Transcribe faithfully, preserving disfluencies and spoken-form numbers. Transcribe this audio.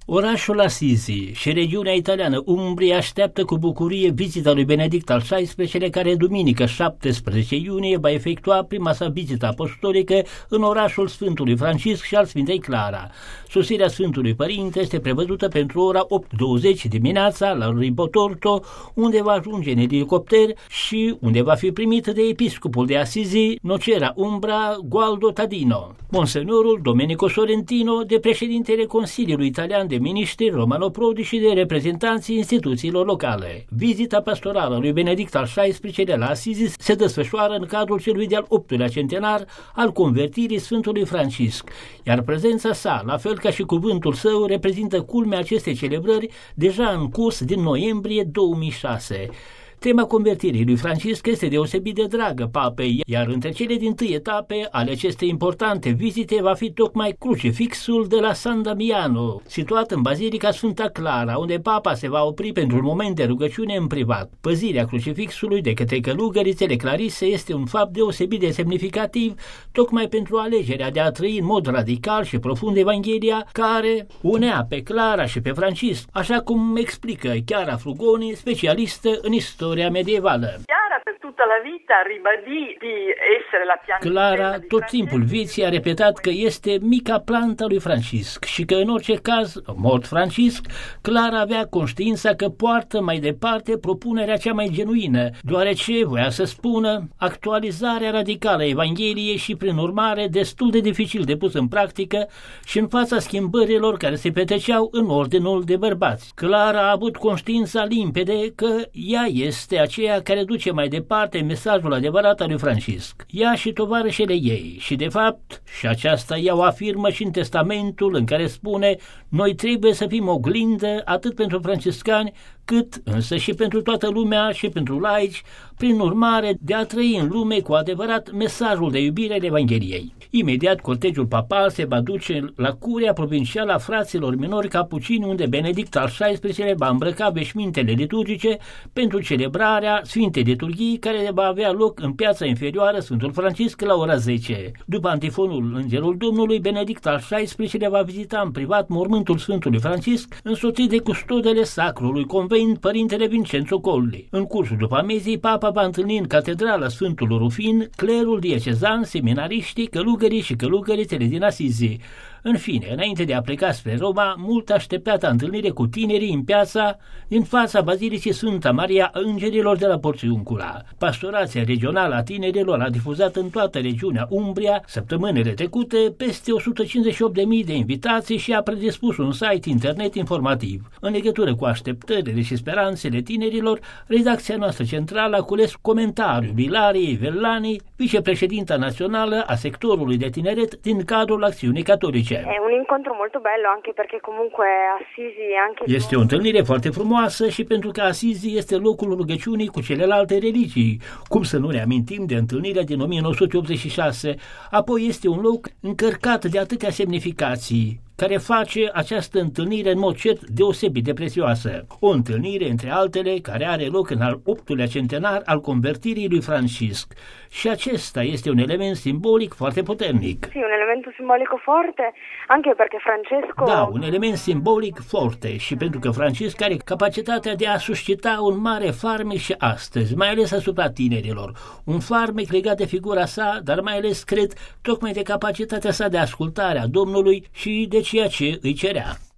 Orașul Assisi și regiunea italiană Umbria așteaptă cu bucurie vizita lui Benedict al șaisprezecelea-lea, care duminică șaptesprezece iunie va efectua prima sa vizită apostolică în orașul Sfântului Francisc și al Sfintei Clara. Sosirea Sfântului Părinte este prevăzută pentru ora opt douăzeci dimineața la Ribotorto, unde va ajunge în elicopter și unde va fi primit de episcopul de Assisi, Nocera Umbra, Gualdo Tadino. Monsenorul Domenico Sorrentino, de președintele Consiliului Italian de Ministri Romano Prodi și de reprezentanții instituțiilor locale. Vizita pastorală lui Benedict al șaisprezecelea-lea la Assisi se desfășoară în cadrul celui de-al optulea centenar al convertirii Sfântului Francisc, iar prezența sa, la fel ca și cuvântul său, reprezintă culmea acestei celebrări deja în curs din noiembrie două mii șase. Tema convertirii lui Francisc este deosebit de dragă papei, iar între cele dintâi etape ale acestei importante vizite va fi tocmai crucifixul de la San Damiano, situat în Bazilica Sfânta Clara, unde papa se va opri pentru un moment de rugăciune în privat. Păzirea crucifixului de către călugărițele Clarise este un fapt deosebit de semnificativ, tocmai pentru alegerea de a trăi în mod radical și profund Evanghelia, care unea pe Clara și pe Francisc, așa cum explică Chiara Frugoni, specialistă în istorie medievală. Chiara per tutta la vita ribadì di essere la pianta. Clara tot timpul vieții a repetat că este mica planta lui Francisc și că în orice caz, mort Francisc, Clara avea conștiința că poartă mai departe propunerea cea mai genuină, deoarece voia să spună actualizarea radicală a Evangheliei și prin urmare destul de dificil de pus în practică și în fața schimbărilor care se petreceau în ordinul de bărbați. Clara a avut conștiința limpede că ea este este aceea care duce mai departe mesajul adevărat al lui Francisc. Ea și tovarășele ei și de fapt, și aceasta ea o afirmă și în testamentul în care spune: noi trebuie să fim oglindă atât pentru franciscani cât însă și pentru toată lumea și pentru laici, prin urmare de a trăi în lume cu adevărat mesajul de iubire al Evangheliei. Imediat cortegiul papal se va duce la curia provincială a fraților minori capucini, unde Benedict al șaisprezecelea-lea va îmbrăca veșmintele liturgice pentru celebrarea Sfintei Liturghii, care va avea loc în piața inferioară Sfântul Francisc la ora zece. După antifonul Îngerul Domnului, Benedict al șaisprezecelea-lea va vizita în privat mormântul Sfântului Francisc, însoțit de custodele Sacrului Convent, Părintele Vincenzo Colli. În cursul după amezii, papa va întâlni în catedrala Sfântul Rufin clerul diecezan, seminariștii, călugării și călugărițele din Assisi. În fine, înainte de a pleca spre Roma, mult așteptată întâlnire cu tinerii în piața din fața Bazilicii Sfânta Maria a Îngerilor de la Porțiuncula. Pastorația regională a tinerilor a difuzat în toată regiunea Umbria săptămânile trecute peste o sută cincizeci și opt de mii de invitații și a predispus un site internet informativ. În legătură cu așteptările și speranțele tinerilor, redacția noastră centrală a cules comentariul Ilariei Vellani, vicepreședinta națională a sectorului de tineret din cadrul Acțiunii Catolice. È un incontro molto bello anche perché comunque Assisi anche Este o întâlnire foarte frumoasă și pentru că Assisi este locul rugăciunii cu celelalte religii. Cum să nu ne amintim de întâlnirea din o mie nouă sute optzeci și șase? Apoi este un loc încărcat de atâtea semnificații, care face această întâlnire în mod cert deosebit de prețioasă. O întâlnire, între altele, care are loc în al optulea centenar al convertirii lui Francisc. Și acesta este un element simbolic foarte puternic. Sì, un elemento simbolico forte, anche perché Francesco... Da, un element simbolic forte și pentru că Francisc are capacitatea de a suscita un mare farmec și astăzi, mai ales asupra tinerilor. Un farmec legat de figura sa, dar mai ales, cred, tocmai de capacitatea sa de ascultare a Domnului și de ceea ce îi cerea.